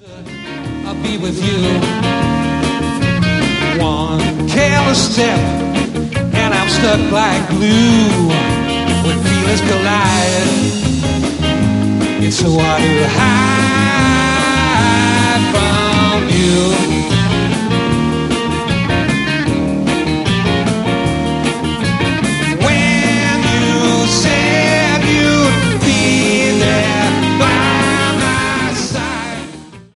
I'll be with you. One careless step, and I'm stuck like glue. When feelings collide, it's so hard to hide.